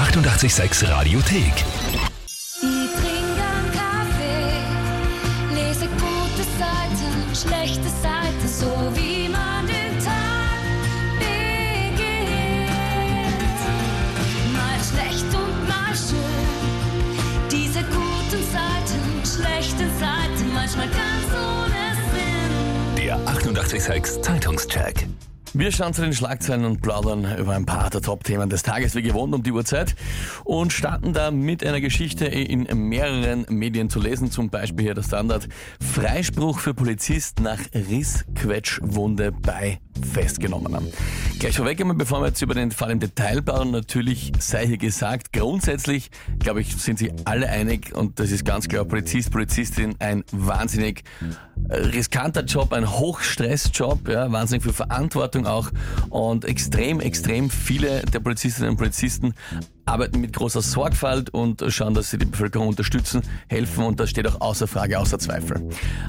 886 Radiothek. Ich trinke einen Kaffee, lese gute Seiten, schlechte Seiten, so wie man den Tag beginnt. Mal schlecht und mal schön, diese guten Seiten, schlechten Seiten, manchmal ganz ohne Sinn. Der 886 Zeitungscheck. Wir schauen zu den Schlagzeilen und plaudern über ein paar der Top-Themen des Tages, wie gewohnt um die Uhrzeit, und starten da mit einer Geschichte in mehreren Medien zu lesen, zum Beispiel hier der Standard. Freispruch für Polizist nach Riss-Quetschwunde bei Festgenommenem. Gleich vorweg einmal, bevor wir jetzt über den Fall im Detail bauen, natürlich sei hier gesagt, grundsätzlich, glaube ich, sind sich alle einig, und das ist ganz klar, Polizist, Polizistin, ein wahnsinnig riskanter Job, ein Hochstressjob, ja, wahnsinnig viel Verantwortung auch, und extrem viele der Polizistinnen und Polizisten arbeiten mit großer Sorgfalt und schauen, dass sie die Bevölkerung unterstützen, helfen, und das steht auch außer Frage, außer Zweifel.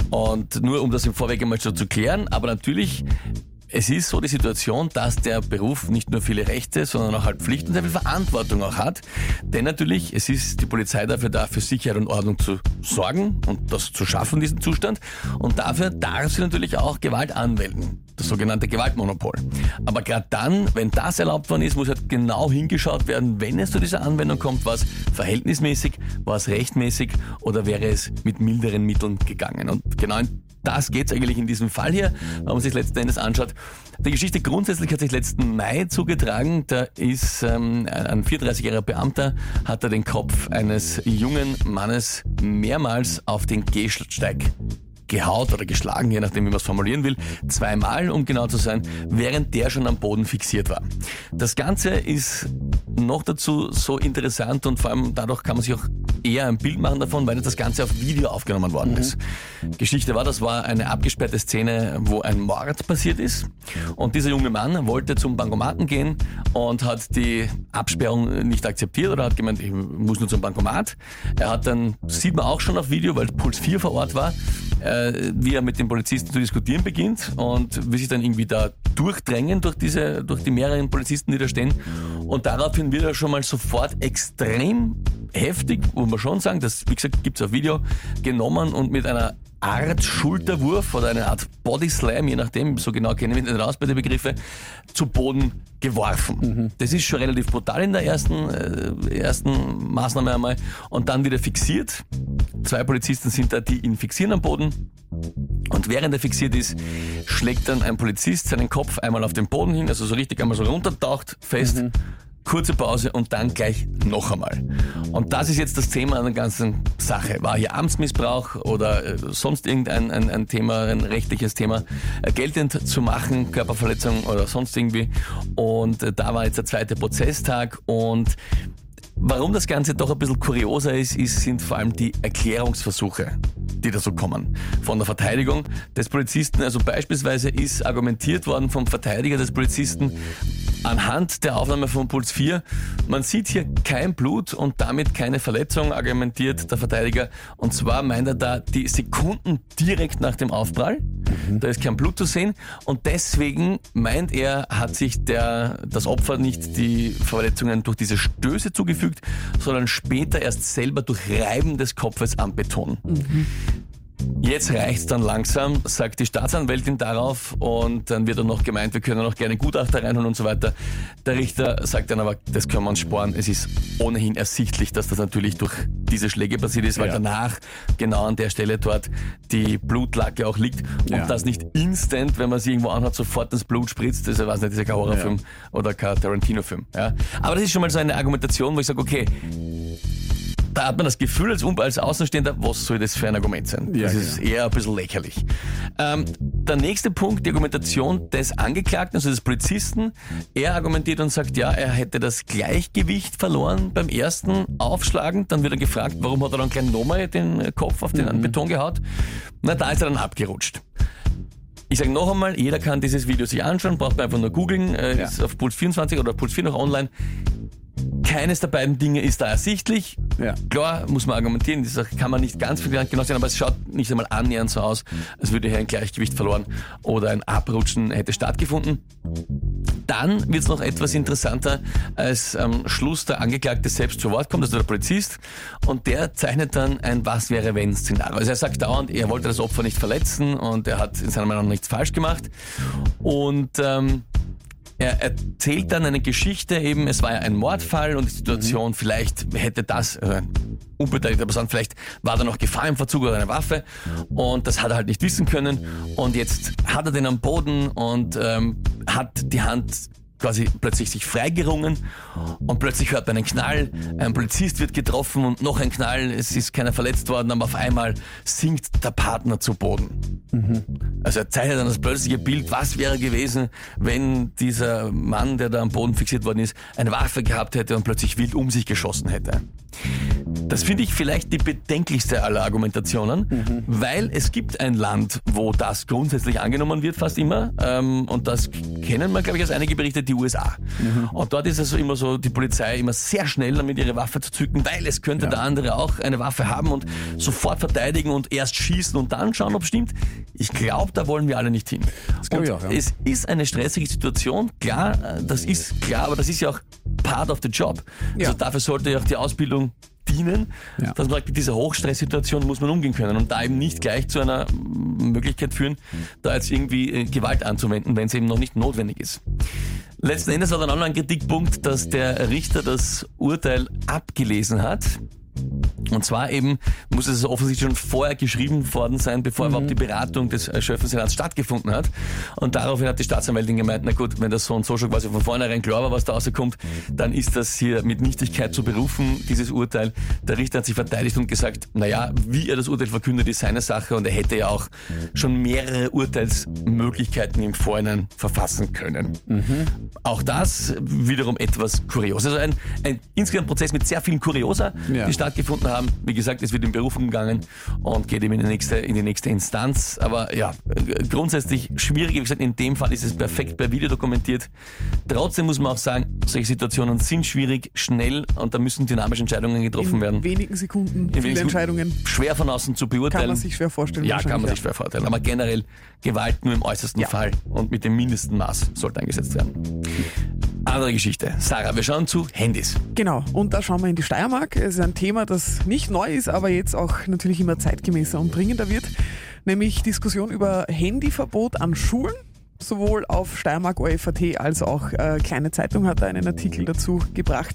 Und nur um das im Vorweg einmal so zu klären, aber natürlich, es ist so die Situation, dass der Beruf nicht nur viele Rechte, sondern auch halt Pflichten und sehr viel Verantwortung auch hat. Denn natürlich, es ist die Polizei dafür da, für Sicherheit und Ordnung zu sorgen und das zu schaffen, diesen Zustand. Und dafür darf sie natürlich auch Gewalt anwenden. Das sogenannte Gewaltmonopol. Aber gerade dann, wenn das erlaubt worden ist, muss halt genau hingeschaut werden, wenn es zu dieser Anwendung kommt, war es verhältnismäßig, war es rechtmäßig oder wäre es mit milderen Mitteln gegangen. Und genau in das geht's eigentlich in diesem Fall hier, wenn man sich letzten Endes anschaut. Die Geschichte grundsätzlich hat sich letzten Mai zugetragen. Da ist ein 34-jähriger Beamter, hat er den Kopf eines jungen Mannes mehrmals auf den Gehsteig gehaut oder geschlagen, je nachdem, wie man es formulieren will, 2-mal, um genau zu sein, während der schon am Boden fixiert war. Das Ganze ist noch dazu so interessant, und vor allem dadurch kann man sich auch eher ein Bild machen davon, weil das Ganze auf Video aufgenommen worden ist. Geschichte war, das war eine abgesperrte Szene, wo ein Mord passiert ist, und dieser junge Mann wollte zum Bankomaten gehen und hat die Absperrung nicht akzeptiert oder hat gemeint, ich muss nur zum Bankomat. Er hat dann, sieht man auch schon auf Video, weil Puls 4 vor Ort war, wie er mit den Polizisten zu diskutieren beginnt und wie sich dann irgendwie da durchdrängen durch die mehreren Polizisten, die da stehen. Und daraufhin wird er schon mal sofort extrem heftig, muss man schon sagen, das, wie gesagt, gibt's auf Video, genommen und mit einer Art Schulterwurf oder eine Art Bodyslam, je nachdem, so genau kennen wir nicht raus bei den Begriffen, zu Boden geworfen. Das ist schon relativ brutal in der ersten Maßnahme einmal, und dann wieder fixiert. 2 Polizisten sind da, die ihn fixieren am Boden, und während er fixiert ist, schlägt dann ein Polizist seinen Kopf einmal auf den Boden hin, also so richtig einmal so runtertaucht, fest. Kurze Pause und dann gleich noch einmal. Und das ist jetzt das Thema an der ganzen Sache. War hier Amtsmissbrauch oder sonst irgendein ein Thema, ein rechtliches Thema, geltend zu machen, Körperverletzung oder sonst irgendwie. Und da war jetzt der 2. Prozesstag, und warum das Ganze doch ein bisschen kurioser ist, sind vor allem die Erklärungsversuche, die da so kommen. Von der Verteidigung des Polizisten, also beispielsweise ist argumentiert worden vom Verteidiger des Polizisten, anhand der Aufnahme von Puls 4, man sieht hier kein Blut und damit keine Verletzung, argumentiert der Verteidiger. Und zwar meint er da die Sekunden direkt nach dem Aufprall. Da ist kein Blut zu sehen, und deswegen meint er, hat sich das Opfer nicht die Verletzungen durch diese Stöße zugefügt, sondern später erst selber durch Reiben des Kopfes am Beton. Jetzt reicht's dann langsam, sagt die Staatsanwältin darauf, und dann wird dann noch gemeint, wir können noch gerne Gutachter reinholen und so weiter. Der Richter sagt dann aber, das können wir uns sparen. Es ist ohnehin ersichtlich, dass das natürlich durch diese Schläge passiert ist, weil danach genau an der Stelle dort die Blutlacke auch liegt, und das nicht instant, wenn man sie irgendwo anhat, sofort das Blut spritzt. Das ist, ich weiß nicht, das ist kein Horrorfilm oder kein Tarantino-Film. Ja. Aber das ist schon mal so eine Argumentation, wo ich sage, okay, da hat man das Gefühl als Außenstehender, was soll das für ein Argument sein? Das ist eher ein bisschen lächerlich. Der nächste Punkt, die Argumentation des Angeklagten, also des Polizisten. Er argumentiert und sagt, ja, er hätte das Gleichgewicht verloren beim ersten Aufschlagen. Dann wird er gefragt, warum hat er dann gleich nochmal den Kopf auf den Beton gehaut? Na, da ist er dann abgerutscht. Ich sage noch einmal, jeder kann dieses Video sich anschauen, braucht man einfach nur googeln, ist auf Puls 24 oder Puls 4 noch online. Keines der beiden Dinge ist da ersichtlich. Klar, muss man argumentieren, das kann man nicht ganz genau sehen, aber es schaut nicht einmal annähernd so aus, als würde hier ein Gleichgewicht verloren oder ein Abrutschen hätte stattgefunden. Dann wird es noch etwas interessanter, als am Schluss der Angeklagte selbst zu Wort kommt, also der Polizist, und der zeichnet dann ein Was-wäre-wenn-Szenario. Also er sagt dauernd, er wollte das Opfer nicht verletzen und er hat in seiner Meinung nichts falsch gemacht. Und er erzählt dann eine Geschichte, eben es war ja ein Mordfall und die Situation, vielleicht hätte das, unbeteiligter Person, vielleicht war da noch Gefahr im Verzug oder eine Waffe und das hat er halt nicht wissen können und jetzt hat er den am Boden und hat die Hand quasi plötzlich sich freigerungen und plötzlich hört man einen Knall, ein Polizist wird getroffen und noch ein Knall, es ist keiner verletzt worden, aber auf einmal sinkt der Partner zu Boden. Also er zeichnet dann das plötzliche Bild, was wäre gewesen, wenn dieser Mann, der da am Boden fixiert worden ist, eine Waffe gehabt hätte und plötzlich wild um sich geschossen hätte. Das finde ich vielleicht die bedenklichste aller Argumentationen, weil es gibt ein Land, wo das grundsätzlich angenommen wird, fast immer, und das kennen wir, glaube ich, aus einigen Berichten, die USA. Und dort ist also immer so, die Polizei immer sehr schnell damit ihre Waffe zu zücken, weil es könnte der andere auch eine Waffe haben und sofort verteidigen und erst schießen und dann schauen, ob es stimmt. Ich glaube, da wollen wir alle nicht hin. Und es ist eine stressige Situation, klar, das ist klar, aber das ist ja auch part of the job. Also dafür sollte ja auch die Ausbildung dienen, dass man sagt, mit dieser Hochstresssituation muss man umgehen können und da eben nicht gleich zu einer Möglichkeit führen, da jetzt irgendwie Gewalt anzuwenden, wenn es eben noch nicht notwendig ist. Letzten Endes war dann auch noch ein Kritikpunkt, dass der Richter das Urteil abgelesen hat. Und zwar eben muss es offensichtlich schon vorher geschrieben worden sein, bevor überhaupt die Beratung des Schöffensenats stattgefunden hat. Und daraufhin hat die Staatsanwältin gemeint, na gut, wenn das so und so schon quasi von vornherein klar war, was da rauskommt, dann ist das hier mit Nichtigkeit zu berufen, dieses Urteil. Der Richter hat sich verteidigt und gesagt, naja, wie er das Urteil verkündet, ist seine Sache und er hätte ja auch schon mehrere Urteilsmöglichkeiten im Vorhinein verfassen können. Auch das wiederum etwas kurios. Also ein insgesamt Prozess mit sehr vielen Kuriosa, die stattgefunden haben. Wie gesagt, es wird in Berufung gegangen und geht eben in die nächste Instanz. Aber ja, grundsätzlich schwierig. Wie gesagt, in dem Fall ist es perfekt per Video dokumentiert. Trotzdem muss man auch sagen, solche Situationen sind schwierig, schnell und da müssen dynamische Entscheidungen getroffen werden. In wenigen Sekunden viele Entscheidungen. Schwer von außen zu beurteilen. Kann man sich schwer vorstellen. Ja, kann man sich schwer vorstellen. Aber generell Gewalt nur im äußersten Fall und mit dem mindesten Maß sollte eingesetzt werden. Andere Geschichte. Sarah, wir schauen zu Handys. Genau, und da schauen wir in die Steiermark. Es ist ein Thema, das nicht neu ist, aber jetzt auch natürlich immer zeitgemäßer und dringender wird. Nämlich Diskussion über Handyverbot an Schulen. Sowohl auf Steiermark OFAT als auch Kleine Zeitung hat da einen Artikel dazu gebracht.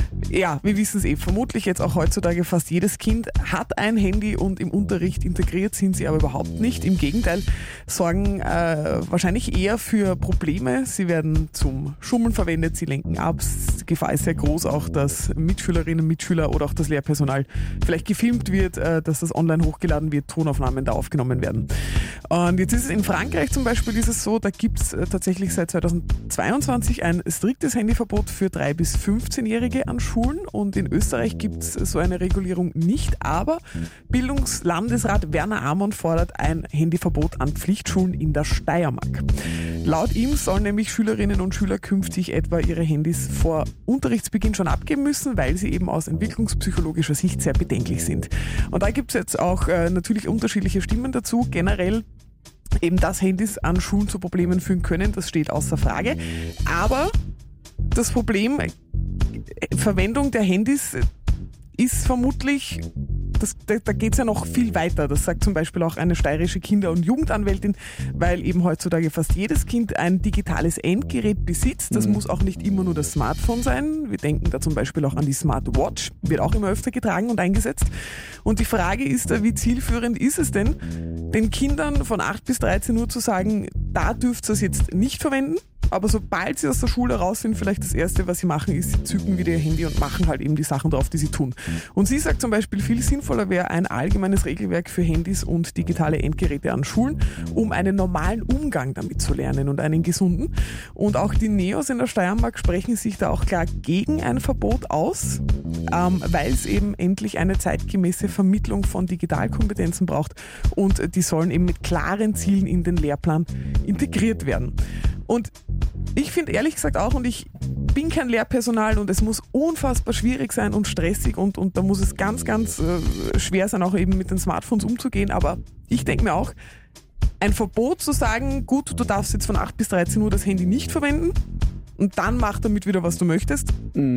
Ja, wir wissen es vermutlich jetzt auch heutzutage fast jedes Kind hat ein Handy und im Unterricht integriert sind sie aber überhaupt nicht. Im Gegenteil, sorgen wahrscheinlich eher für Probleme. Sie werden zum Schummeln verwendet, sie lenken ab. Die Gefahr ist sehr groß auch, dass Mitschülerinnen, Mitschüler oder auch das Lehrpersonal vielleicht gefilmt wird, dass das online hochgeladen wird, Tonaufnahmen da aufgenommen werden. Und jetzt ist es in Frankreich zum Beispiel ist es so, da gibt es tatsächlich seit 2022 ein striktes Handyverbot für 3- bis 15-Jährige an Schulen und in Österreich gibt es so eine Regulierung nicht, aber Bildungslandesrat Werner Amon fordert ein Handyverbot an Pflichtschulen in der Steiermark. Laut ihm sollen nämlich Schülerinnen und Schüler künftig etwa ihre Handys vor Unterrichtsbeginn schon abgeben müssen, weil sie eben aus entwicklungspsychologischer Sicht sehr bedenklich sind. Und da gibt es jetzt auch natürlich unterschiedliche Stimmen dazu. Generell eben, dass Handys an Schulen zu Problemen führen können, das steht außer Frage. Aber das Problem, Verwendung der Handys ist vermutlich, da geht es ja noch viel weiter. Das sagt zum Beispiel auch eine steirische Kinder- und Jugendanwältin, weil eben heutzutage fast jedes Kind ein digitales Endgerät besitzt. Das muss auch nicht immer nur das Smartphone sein. Wir denken da zum Beispiel auch an die Smartwatch, wird auch immer öfter getragen und eingesetzt. Und die Frage ist, wie zielführend ist es denn, den Kindern von 8 bis 13 Uhr zu sagen, da dürft ihr es jetzt nicht verwenden, aber sobald sie aus der Schule raus sind, vielleicht das Erste, was sie machen, ist, sie zücken wieder ihr Handy und machen halt eben die Sachen drauf, die sie tun. Und sie sagt zum Beispiel, viel sinnvoller wäre ein allgemeines Regelwerk für Handys und digitale Endgeräte an Schulen, um einen normalen Umgang damit zu lernen und einen gesunden. Und auch die Neos in der Steiermark sprechen sich da auch klar gegen ein Verbot aus, weil es eben endlich eine zeitgemäße Vermittlung von Digitalkompetenzen braucht und die sollen eben mit klaren Zielen in den Lehrplan integriert werden. Und ich finde ehrlich gesagt auch, und ich bin kein Lehrpersonal und es muss unfassbar schwierig sein und stressig und da muss es ganz, ganz schwer sein, auch eben mit den Smartphones umzugehen, aber ich denke mir auch, ein Verbot zu sagen, gut, du darfst jetzt von 8 bis 13 Uhr das Handy nicht verwenden, und dann mach damit wieder, was du möchtest.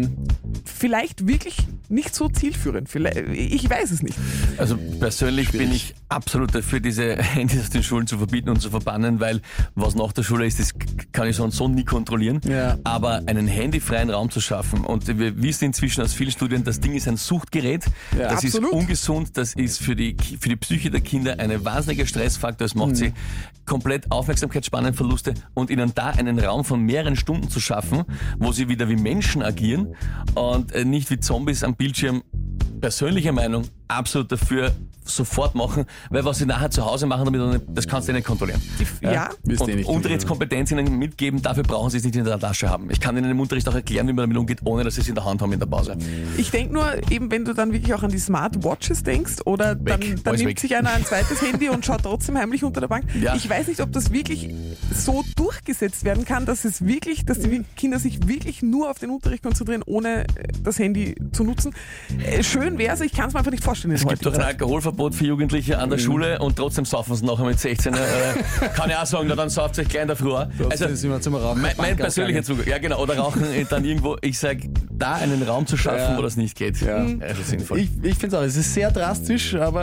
Vielleicht wirklich nicht so zielführend. Ich weiß es nicht. Also persönlich bin ich absolut dafür, diese Handys aus den Schulen zu verbieten und zu verbannen, weil was nach der Schule ist, das kann ich so nie kontrollieren. Ja. Aber einen handyfreien Raum zu schaffen, und wir wissen inzwischen aus vielen Studien, das Ding ist ein Suchtgerät, Ja, das absolut. ist ungesund, das ist für die Psyche der Kinder ein wahnsinniger Stressfaktor, es macht sie komplett Aufmerksamkeitsspannenverluste, und ihnen da einen Raum von mehreren Stunden zu schaffen, wo sie wieder wie Menschen agieren und nicht wie Zombies am Bildschirm. Persönliche Meinung, absolut dafür, sofort machen, weil was sie nachher zu Hause machen, das kannst du nicht kontrollieren. Ja. Wisst ihr Und nicht. Unterrichtskompetenz ihnen mitgeben, dafür brauchen sie es nicht in der Tasche haben. Ich kann ihnen im Unterricht auch erklären, wie man damit umgeht, ohne dass sie es in der Hand haben in der Pause. Ich denke nur, eben wenn du dann wirklich auch an die Smartwatches denkst oder dann alles nimmt weg. sich einer ein zweites Handy und schaut trotzdem heimlich unter der Bank. Ja. Ich weiß nicht, ob das wirklich so durchgesetzt werden kann, dass die Kinder sich wirklich nur auf den Unterricht konzentrieren, ohne das Handy zu nutzen. Schön wäre es, ich kann es mir einfach nicht vorstellen. Es gibt doch ein Alkoholverbot für Jugendliche an der Schule und trotzdem saufen sie nachher mit 16. Kann ich auch sagen, na, dann sauft euch gleich in der Früh. Also, sind wir zum Rauchen. mein persönlicher Zugang. Ja, genau. Oder rauchen dann irgendwo. Ich sage, da einen Raum zu schaffen, Ja. wo das nicht geht. Ja. Also sinnvoll. Ich finde es auch, es ist sehr drastisch, aber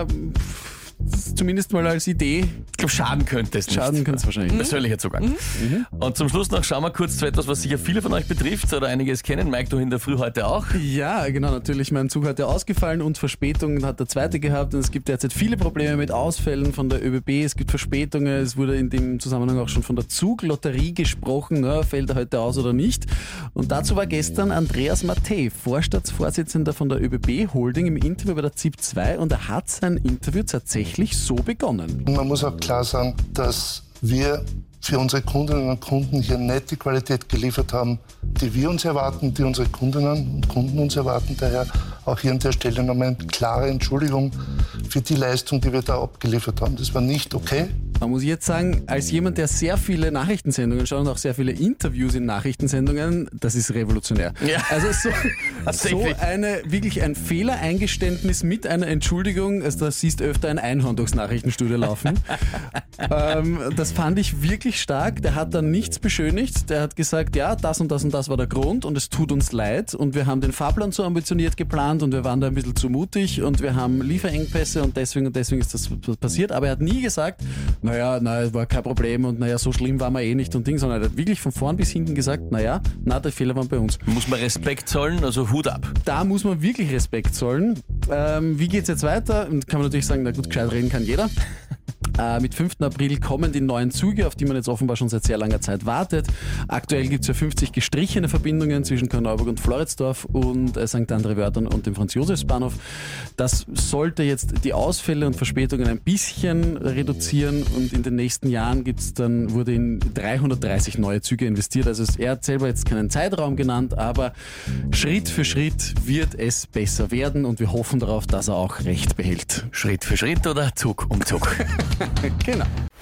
zumindest mal als Idee Ich glaube, schaden könnte es nicht. schaden kann es wahrscheinlich nicht. Persönlicher Zugang. Und zum Schluss noch schauen wir kurz zu etwas, was sicher viele von euch betrifft oder einige es kennen. Mike, du in der Früh heute auch. Ja, genau, natürlich. Mein Zug heute ausgefallen und Verspätungen hat der zweite gehabt. Und es gibt derzeit viele Probleme mit Ausfällen von der ÖBB. Es gibt Verspätungen. Es wurde in dem Zusammenhang auch schon von der Zuglotterie gesprochen. Ne? Fällt er heute aus oder nicht? Und dazu war gestern Andreas Mattei, Vorstandsvorsitzender von der ÖBB Holding, im Interview bei der ZIP 2 und er hat sein Interview tatsächlich so begonnen. Man muss auch klar sagen, dass wir für unsere Kundinnen und Kunden hier nicht die Qualität geliefert haben, die wir uns erwarten, die unsere Kundinnen und Kunden uns erwarten. Daher auch hier an der Stelle nochmal eine klare Entschuldigung für die Leistung, die wir da abgeliefert haben. Das war nicht okay. Man muss jetzt sagen, als jemand, der sehr viele Nachrichtensendungen schaut und auch sehr viele Interviews in Nachrichtensendungen, das ist revolutionär. Ja. Also so Tatsächlich. wirklich ein Fehlereingeständnis mit einer Entschuldigung, also da siehst du öfter ein Einhorn durchs Nachrichtenstudio laufen. Das fand ich wirklich stark. Der hat dann nichts beschönigt. Der hat gesagt, ja, das und das und das war der Grund und es tut uns leid und wir haben den Fahrplan zu ambitioniert geplant und wir waren da ein bisschen zu mutig und wir haben Lieferengpässe und deswegen ist das passiert. Aber er hat nie gesagt, naja, war kein Problem und naja, so schlimm waren wir eh nicht und Ding, sondern er hat wirklich von vorn bis hinten gesagt, naja, der Fehler war bei uns. Muss man Respekt zollen, also Hut ab. Da muss man wirklich Respekt zollen. Wie geht's jetzt weiter? Und kann man natürlich sagen, na gut, gescheit reden kann jeder. Mit 5. April kommen die neuen Züge, auf die man jetzt offenbar schon seit sehr langer Zeit wartet. Aktuell gibt es ja 50 gestrichene Verbindungen zwischen Korneuburg und Floridsdorf und St. André-Wörtern und dem Franz-Josefs-Bahnhof. Das sollte jetzt die Ausfälle und Verspätungen ein bisschen reduzieren und in den nächsten Jahren wurde in 330 neue Züge investiert. Also er hat selber jetzt keinen Zeitraum genannt, aber Schritt für Schritt wird es besser werden und wir hoffen darauf, dass er auch Recht behält. Schritt für Schritt oder Zug um Zug. Genau.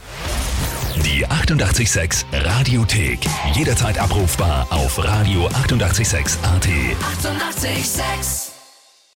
Die 88,6 Radiothek. Jederzeit abrufbar auf radio886.at. 88,6. Eighty-eight, sex.